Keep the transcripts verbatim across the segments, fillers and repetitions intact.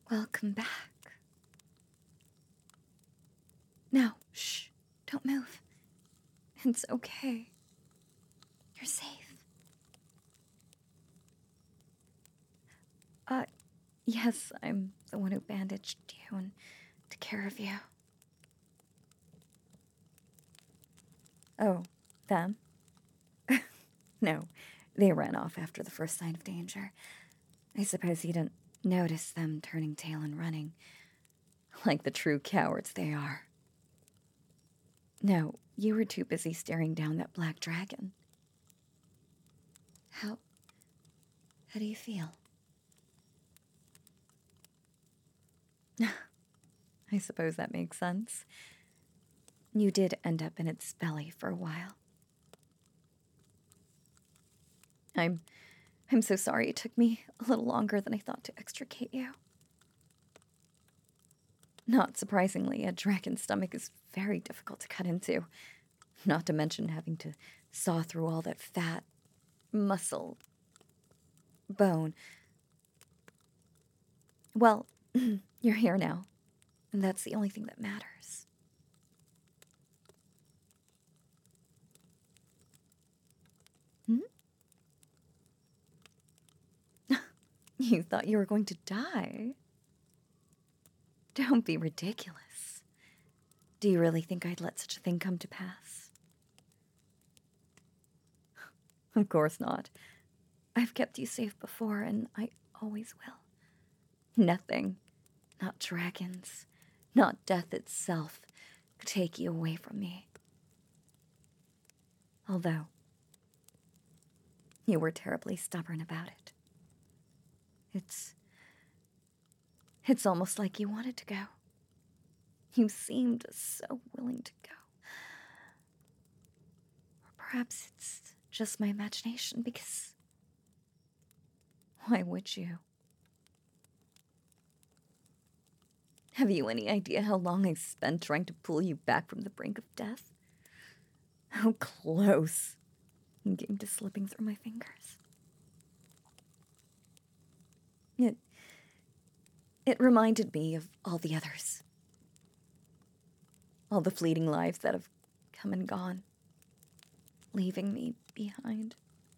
Welcome back. No, shh, don't move. It's okay. You're safe. Uh, yes, I'm the one who bandaged you and took care of you. Oh, them? No, they ran off after the first sign of danger. I suppose you didn't notice them turning tail and running, like the true cowards they are. No, you were too busy staring down that black dragon. How... how do you feel? I suppose that makes sense. You did end up in its belly for a while. I'm... I'm so sorry it took me a little longer than I thought to extricate you. Not surprisingly, a dragon's stomach is very difficult to cut into. Not to mention having to saw through all that fat, muscle, bone. Well, you're here now, and that's the only thing that matters. Hmm? You thought you were going to die? Don't be ridiculous. Do you really think I'd let such a thing come to pass? Of course not. I've kept you safe before, and I always will. Nothing, not dragons, not death itself, could take you away from me. Although, you were terribly stubborn about it. It's... it's almost like you wanted to go. You seemed so willing to go. Or perhaps it's just my imagination, because... why would you? Have you any idea how long I spent trying to pull you back from the brink of death? How close you came to slipping through my fingers. It... it reminded me of all the others. All the fleeting lives that have come and gone, leaving me behind.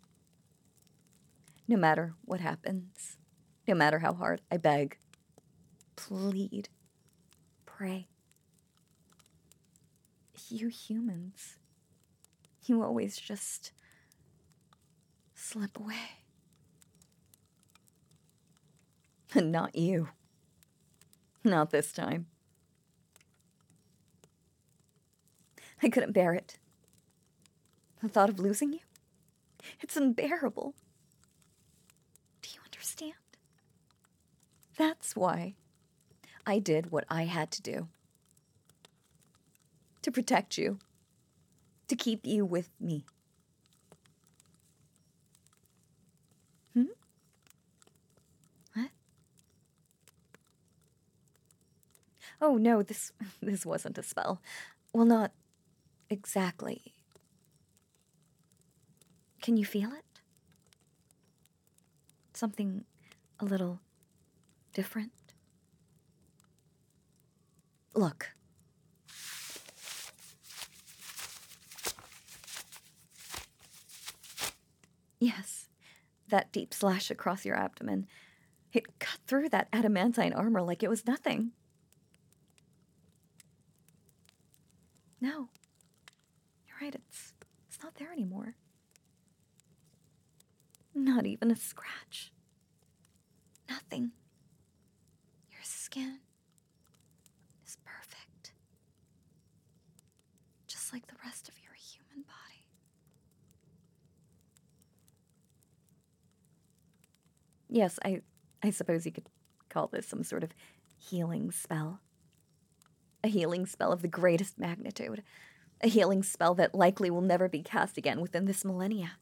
No matter what happens, no matter how hard I beg, plead, pray. You humans, you always just slip away. And not you. Not this time. I couldn't bear it. The thought of losing you? It's unbearable. Do you understand? That's why I did what I had to do. To protect you. To keep you with me. Hmm? What? Oh no, this this wasn't a spell. Well, not exactly. Can you feel it? Something a little different? Look. Yes, that deep slash across your abdomen. It cut through that adamantine armor like it was nothing. No. You're right, it's, it's not there anymore. Not even a scratch. Nothing. Your skin is perfect. Just like the rest of your human body. Yes, I, I suppose you could call this some sort of healing spell. A healing spell of the greatest magnitude. A healing spell that likely will never be cast again within this millennia.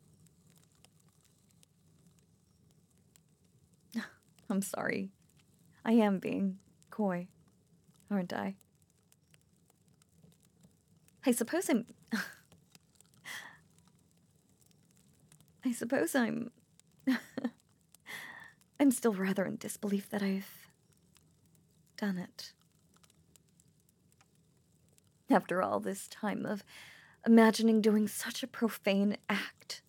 I'm sorry. I am being coy, aren't I? I suppose I'm... I suppose I'm... I'm still rather in disbelief that I've done it. After all this time of imagining doing such a profane act,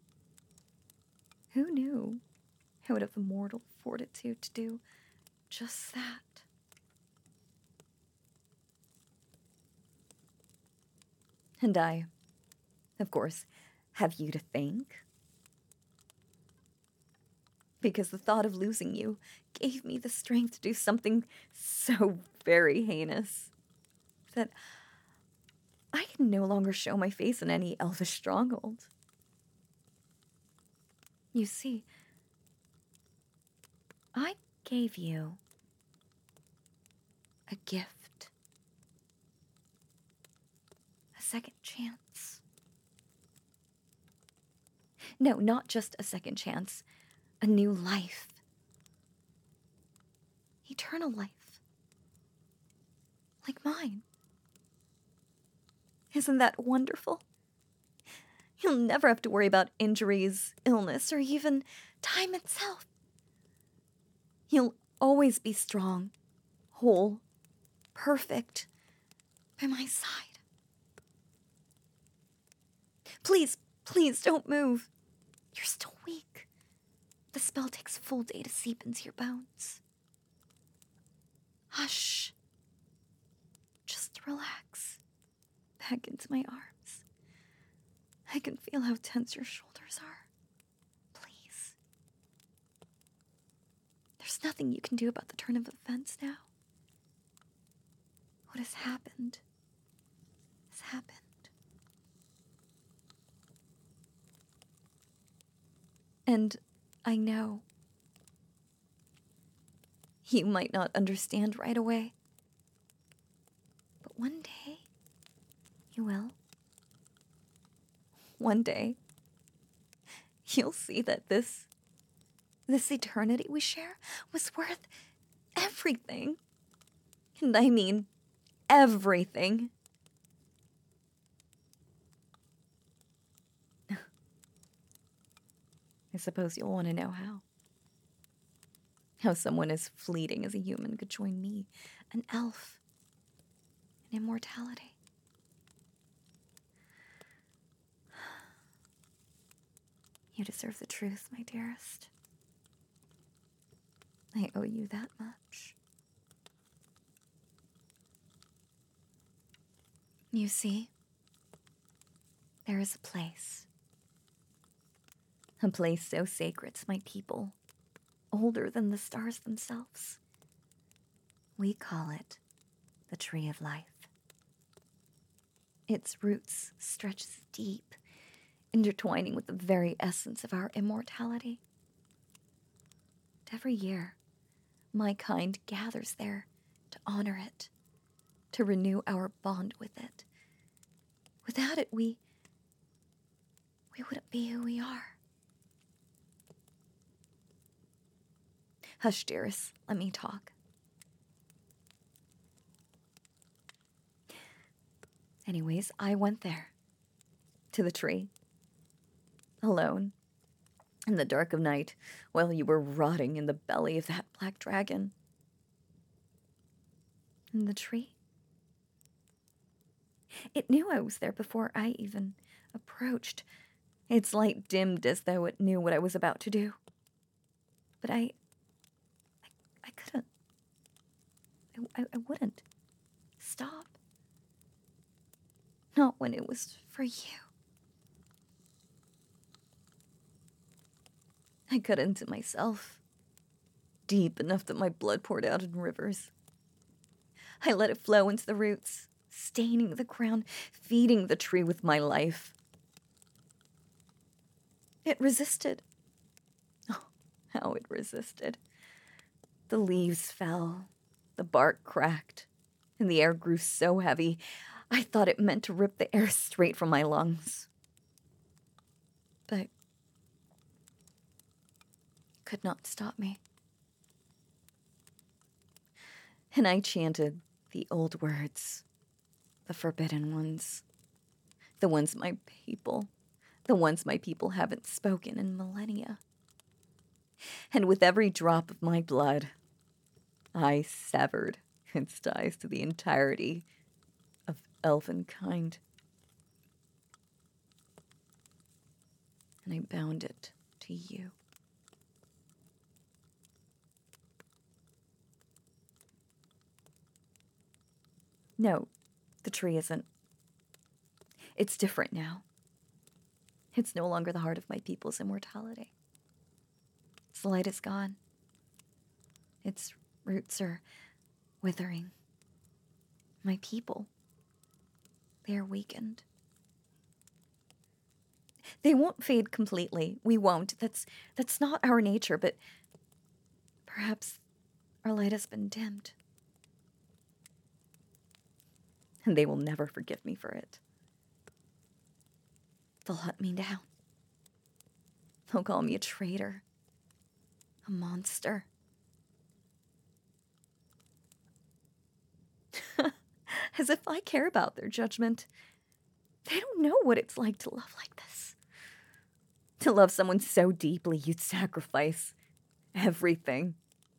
who knew I would have the mortal fortitude to do just that? And I, of course, have you to thank. Because the thought of losing you gave me the strength to do something so very heinous that I can no longer show my face in any elvish stronghold. You see, I gave you a gift. A second chance. No, not just a second chance. A new life. Eternal life. Like mine. Isn't that wonderful? You'll never have to worry about injuries, illness, or even time itself. You'll always be strong, whole, perfect, by my side. Please, please don't move. You're still weak. The spell takes a full day to seep into your bones. Hush. Just relax. Back into my arms. I can feel how tense your shoulders are. Please. There's nothing you can do about the turn of events now. What has happened has happened. And I know you might not understand right away, but one day you will. One day you'll see that this, this eternity we share was worth everything. And I mean everything. I suppose you'll want to know how. How someone as fleeting as a human could join me, an elf, in immortality. You deserve the truth, my dearest. I owe you that much. You see, there is a place. A place so sacred to my people, older than the stars themselves. We call it the Tree of Life. Its roots stretch deep, intertwining with the very essence of our immortality. And every year, my kind gathers there to honor it, to renew our bond with it. Without it, we, we wouldn't be who we are. Hush, dearest, let me talk. Anyways, I went there, to the tree, alone, in the dark of night, while you were rotting in the belly of that black dragon. And the tree? It knew I was there before I even approached. Its light dimmed as though it knew what I was about to do. But I... I couldn't. I, I, I wouldn't stop. Not when it was for you. I cut into myself, deep enough that my blood poured out in rivers. I let it flow into the roots, staining the ground, feeding the tree with my life. It resisted. Oh, how it resisted. The leaves fell, the bark cracked, and the air grew so heavy, I thought it meant to rip the air straight from my lungs. But it could not stop me. And I chanted the old words, the forbidden ones, the ones my people, the ones my people haven't spoken in millennia. And with every drop of my blood, I severed its ties to the entirety of elven kind. And I bound it to you. No, the tree isn't. It's different now. It's no longer the heart of my people's immortality. Its light is gone. Its roots are withering. My people, they are weakened. They won't fade completely. We won't. That's that's not our nature, but perhaps our light has been dimmed. And they will never forgive me for it. They'll hunt me down. They'll call me a traitor, a monster. As if I care about their judgment. They don't know what it's like to love like this. To love someone so deeply you'd sacrifice everything.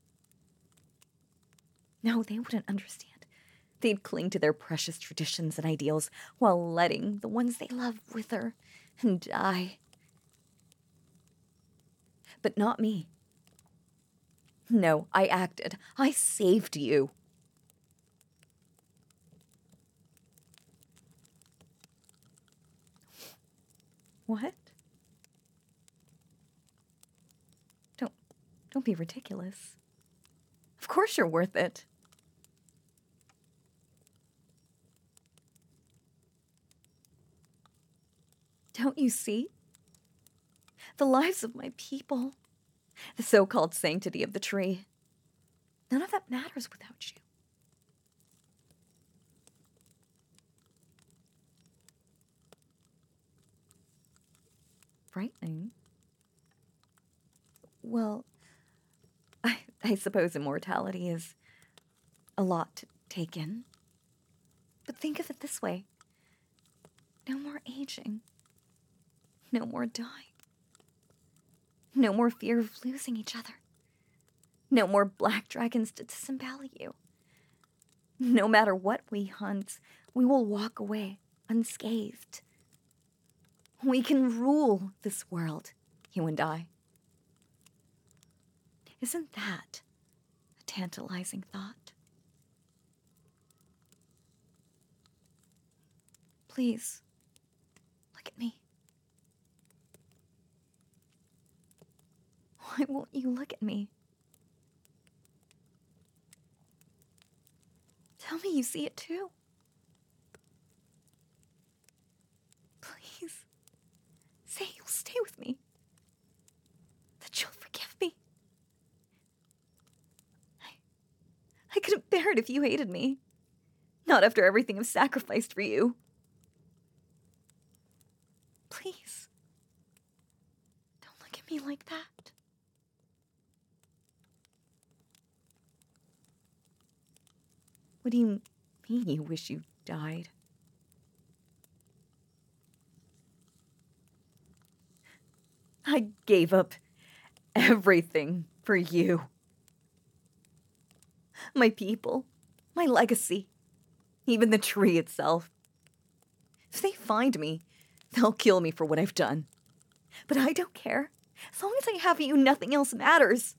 No, they wouldn't understand. They'd cling to their precious traditions and ideals while letting the ones they love wither and die. But not me. No, I acted. I saved you. What? Don't, don't be ridiculous. Of course you're worth it. Don't you see? The lives of my people, the so-called sanctity of the tree, none of that matters without you. Frightening? Well, I, I suppose immortality is a lot to take in. But think of it this way. No more aging. No more dying. No more fear of losing each other. No more black dragons to disembowel you. No matter what we hunt, we will walk away unscathed. We can rule this world, you and I. Isn't that a tantalizing thought? Please, look at me. Why won't you look at me? Tell me you see it too. Please, say you'll stay with me. That you'll forgive me. I, I couldn't bear it if you hated me. Not after everything I've sacrificed for you. Please, don't look at me like that. What do you mean you wish you died? I gave up everything for you. My people, my legacy, even the tree itself. If they find me, they'll kill me for what I've done. But I don't care. As long as I have you, nothing else matters.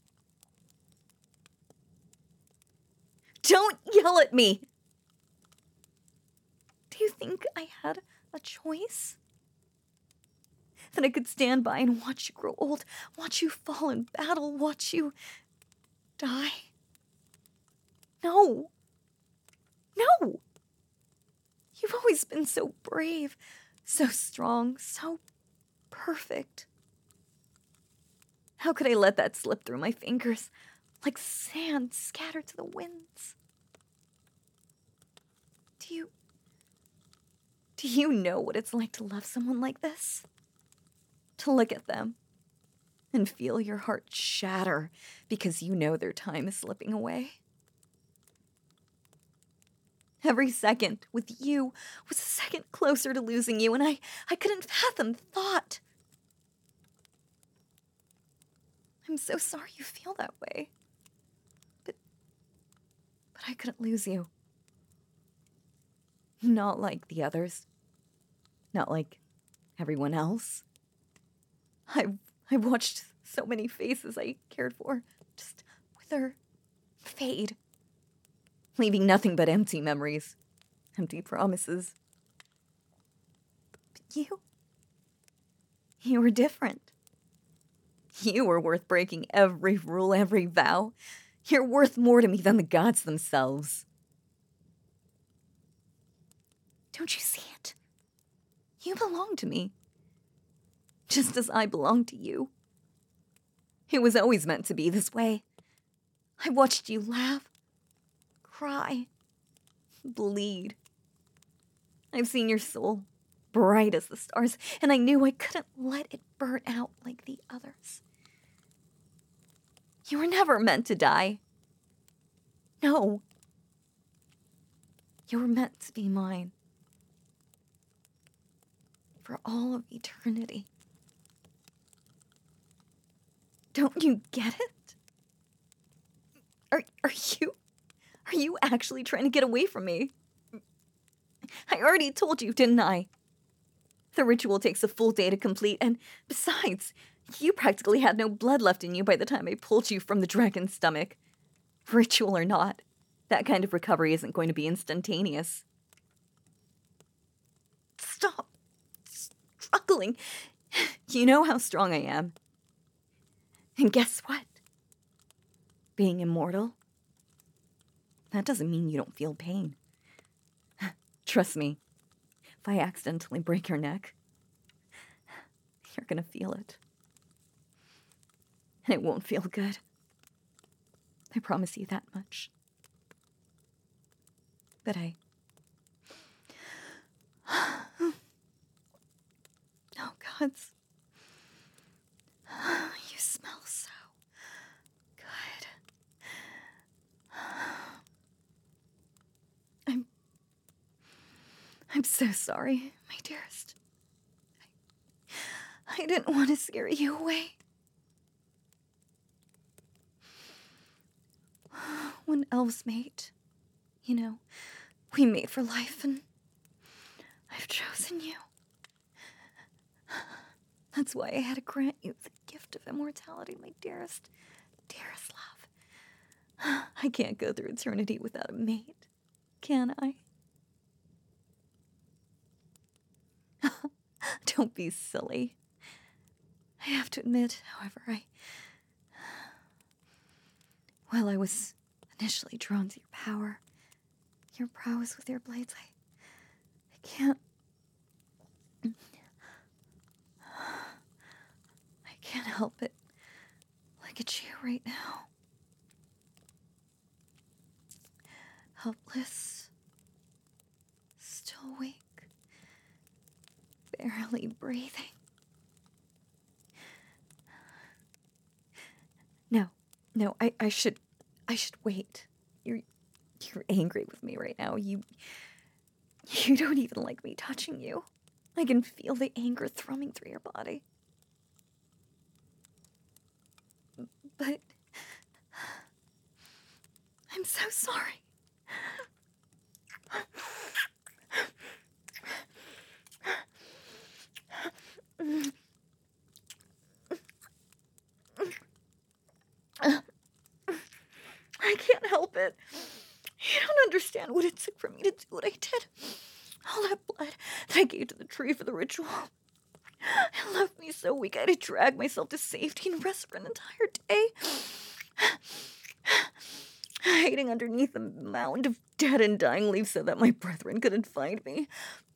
Don't yell at me! Do you think I had a choice? That I could stand by and watch you grow old, watch you fall in battle, watch you die? No. No! You've always been so brave, so strong, so perfect. How could I let that slip through my fingers like sand scattered to the winds? Do you... Do you know what it's like to love someone like this? To look at them and feel your heart shatter because you know their time is slipping away? Every second with you was a second closer to losing you, and I, I couldn't fathom the thought. I'm so sorry you feel that way. But I couldn't lose you. Not like the others. Not like everyone else. I've, I've watched so many faces I cared for just wither, fade, leaving nothing but empty memories, empty promises. But you, you were different. You were worth breaking every rule, every vow. You're worth more to me than the gods themselves. Don't you see it? You belong to me, just as I belong to you. It was always meant to be this way. I watched you laugh, cry, bleed. I've seen your soul, bright as the stars, and I knew I couldn't let it burn out like the others. You were never meant to die. No. You were meant to be mine. For all of eternity. Don't you get it? Are, are you... Are you actually trying to get away from me? I already told you, didn't I? The ritual takes a full day to complete, and besides, you practically had no blood left in you by the time I pulled you from the dragon's stomach. Ritual or not, that kind of recovery isn't going to be instantaneous. Stop struggling. You know how strong I am. And guess what? Being immortal, that doesn't mean you don't feel pain. Trust me, if I accidentally break your neck, you're gonna feel it. And it won't feel good. I promise you that much. But I... Oh, gods. You smell so good. I'm... I'm so sorry, my dearest. I, I didn't want to scare you away. When elves mate, you know, we mate for life, and I've chosen you. That's why I had to grant you the gift of immortality, my dearest, dearest love. I can't go through eternity without a mate, can I? Don't be silly. I have to admit, however, I... Well, I was initially drawn to your power, your prowess with your blades. I... I can't... I can't help it. Look at you right now. Helpless. Still awake. Barely breathing. No, no, I, I should, I should wait. You're, you're angry with me right now. You, you don't even like me touching you. I can feel the anger thrumming through your body. But I'm so sorry. I can't help it. You don't understand what it took for me to do what I did. All that blood that I gave to the tree for the ritual. It left me so weak I had to drag myself to safety and rest for an entire day. Hiding underneath a mound of dead and dying leaves so that my brethren couldn't find me.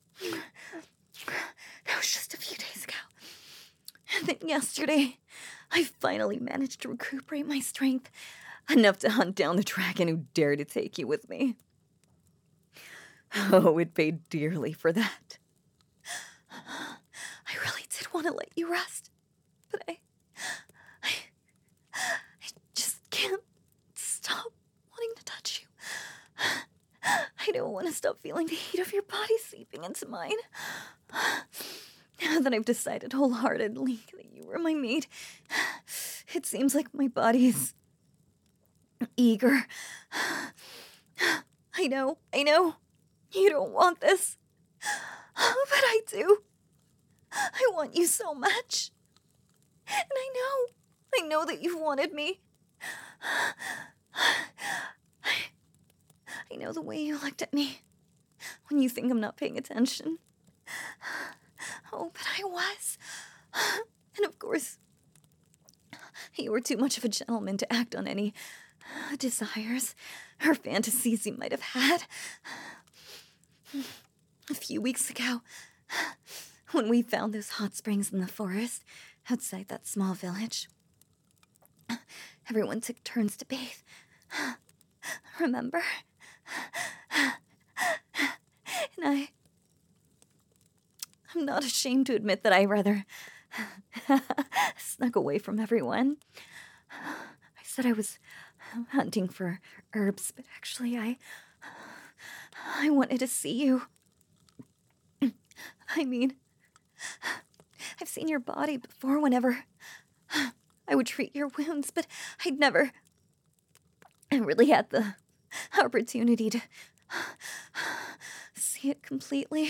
That was just a few days ago. And then yesterday, I finally managed to recuperate my strength, enough to hunt down the dragon who dared to take you with me. Oh, it paid dearly for that. I really did want to let you rest, but I, I, I just can't stop wanting to touch you. I don't want to stop feeling the heat of your body seeping into mine. Now that I've decided wholeheartedly that you were my mate, it seems like my body is eager, I know, I know. You don't want this. But I do. I want you so much. And I know, I know that you've wanted me. I know the way you looked at me when you think I'm not paying attention. Oh, but I was. And of course, you were too much of a gentleman to act on any desires or fantasies you might have had. A few weeks ago, when we found those hot springs in the forest outside that small village, everyone took turns to bathe. Remember? And I... I'm not ashamed to admit that I rather snuck away from everyone. I said I was hunting for herbs, but actually I... I wanted to see you. I mean, I've seen your body before whenever I would treat your wounds, but I'd never really had the opportunity to see it completely.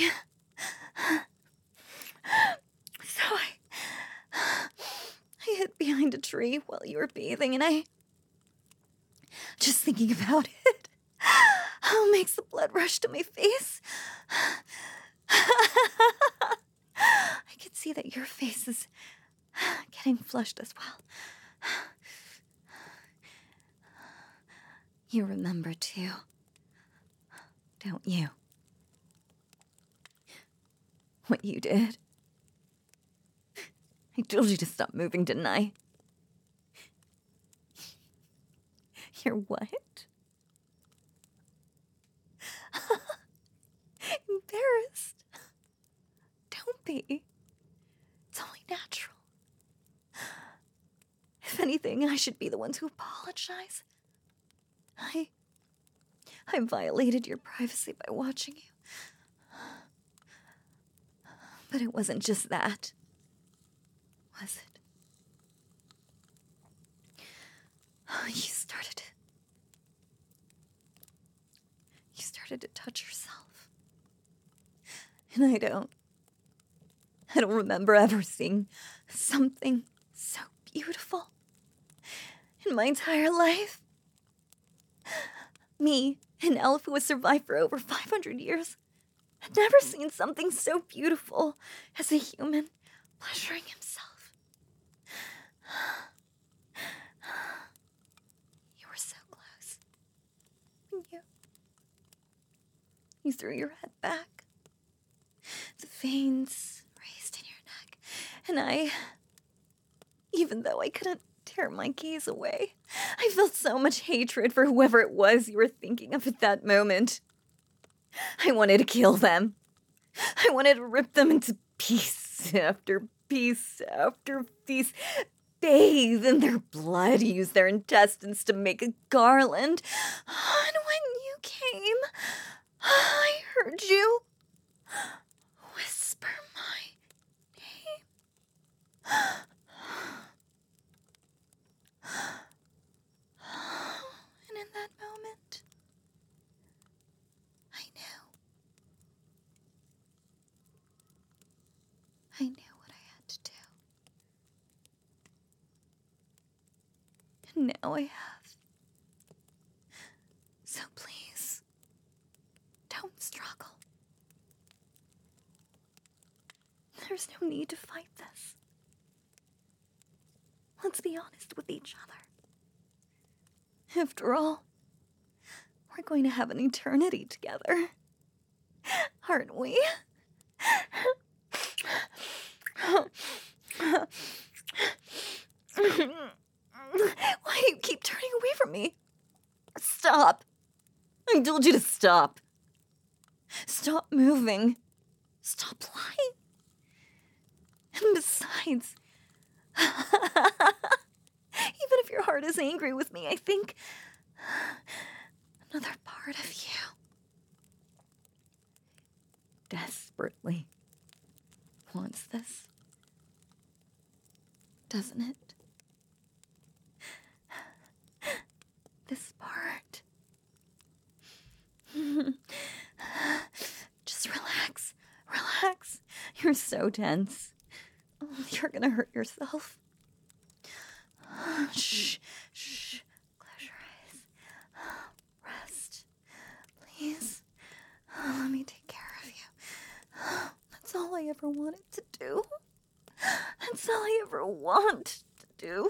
So I, I hid behind a tree while you were bathing, and I, just thinking about it, oh, makes the blood rush to my face. I could see that your face is getting flushed as well. You remember too, don't you? What you did. I told you to stop moving, didn't I? You're what? Embarrassed. Don't be. It's only natural. If anything, I should be the one to apologize. I... I violated your privacy by watching you. But it wasn't just that, was it? You started... You started to touch yourself. And I don't... I don't remember ever seeing something so beautiful in my entire life. Me, an elf who has survived for over five hundred years, had never seen something so beautiful as a human pleasuring himself. You were so close. You... You threw your head back. The veins raised in your neck. And I... Even though I couldn't tear my gaze away, I felt so much hatred for whoever it was you were thinking of at that moment. I wanted to kill them. I wanted to rip them into piece after piece after piece, bathe in their blood, use their intestines to make a garland. And when you came, I heard you whisper my name. And in that moment, I knew. I knew what I had to do. And now I have. So please, don't struggle. There's no need to fight this. Let's be honest with each other. After all, we're going to have an eternity together, aren't we? Why do you keep turning away from me? Stop. I told you to stop. Stop moving. Stop lying. And besides, even if your heart is angry with me, I think another part of you desperately wants this, doesn't it? This part. You're so tense. Oh, you're gonna hurt yourself. Shh, shh. Close your eyes. Rest. Please. Let me take care of you. That's all I ever wanted to do. That's all I ever want to do.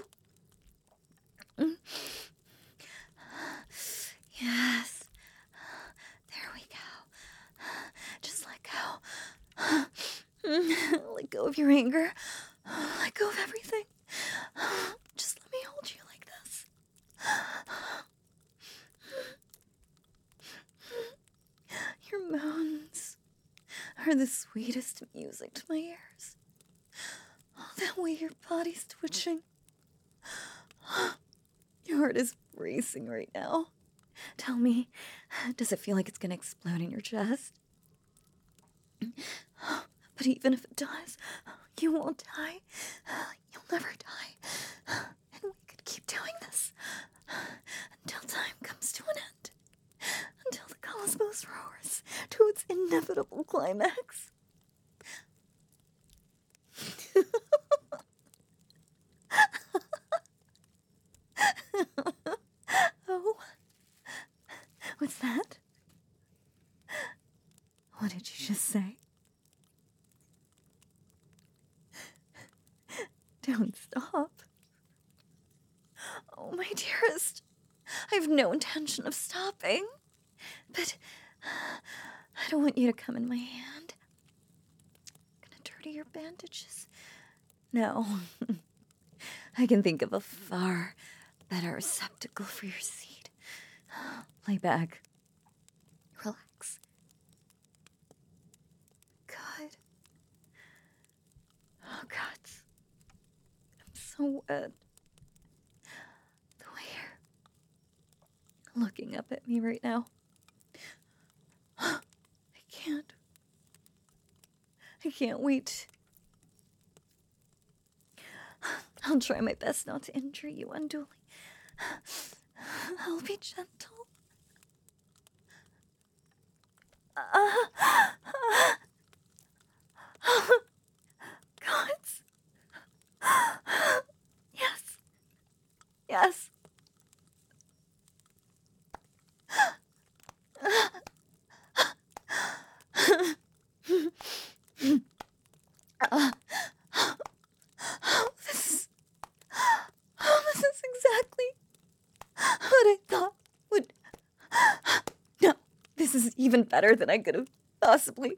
Yes. There we go. Just let go. Let go of your anger. Let go of everything. Just let me hold you like this. Your moans are the sweetest music to my ears. Oh, that way your body's twitching. Your heart is racing right now. Tell me, does it feel like it's gonna explode in your chest? But even if it does, you won't die. You'll never die. And we could keep doing this until time comes to an end. Until the cosmos roars to its inevitable climax. Oh, what's that? What did you just say? Don't stop. Oh, my dearest, I have no intention of stopping. But I don't want you to come in my hand. I'm gonna dirty your bandages. No. I can think of a far better receptacle for your seed. Lay back. Relax. God. Oh, God. I'm so wet. The way you're looking up at me right now. I can't. I can't wait. I'll try my best not to injure you unduly. I'll be gentle. Uh, uh, Gods. Yes. Yes. Uh, oh, this is, oh, this is exactly what I thought would, no, this is even better than I could have possibly.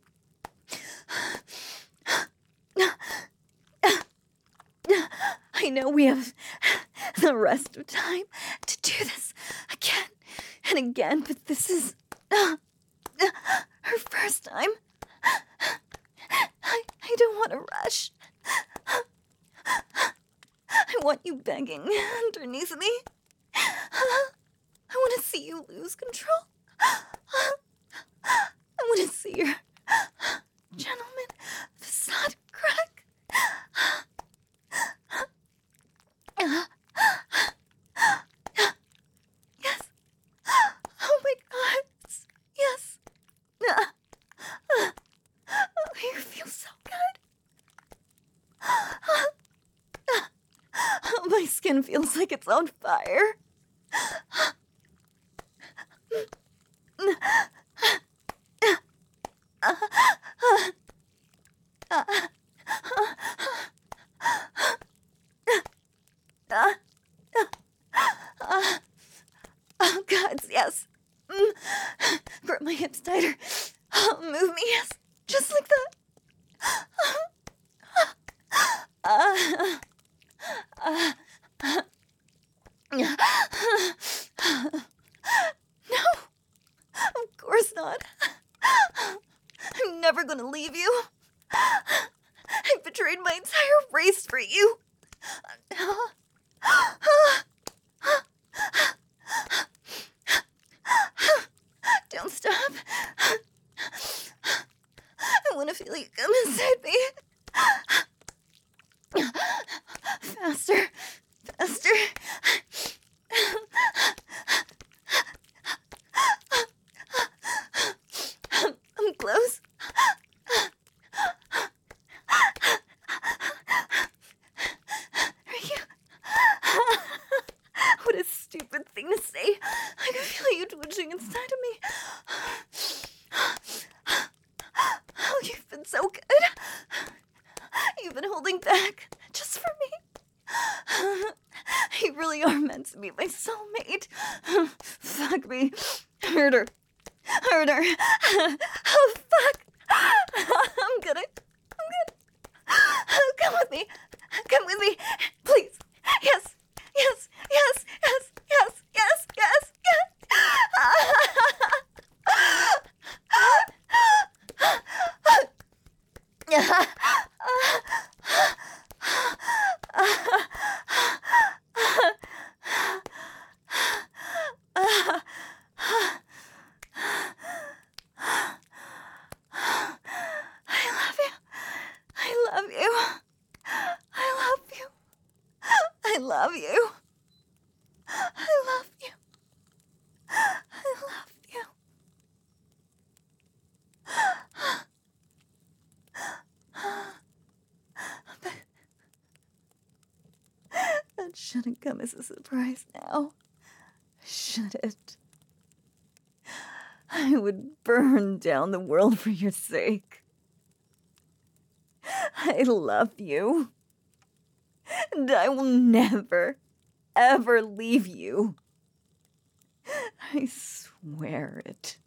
I know we have the rest of time to do this again and again, but this is uh, her first time. I, I don't want to rush. I want you begging underneath me. I want to see you lose control. I want to see your gentleman facade crack. Yes. Oh my God. Yes. You feel so good. My skin feels like it's on fire. Oh, God, yes. Grip my hips tighter. Move me, yes. Just like that. Uh, uh, uh, no, of course not. I'm never gonna leave you. I betrayed my entire race for you. Don't stop. I want to feel you come inside me. Faster. Faster. I'm close. meant to be my soulmate. Fuck me. Murder. Murder. Oh, fuck. I'm gonna... I'm gonna... Come with me. Come with me. Please. Yes. Yes. Yes. Yes. Yes. Yes. Yes. Yes. I love you. I love you. I love you. I love you. I love you. But that shouldn't come as a surprise now, should it? I would burn down the world for your sake. I love you. And I will never, ever leave you. I swear it.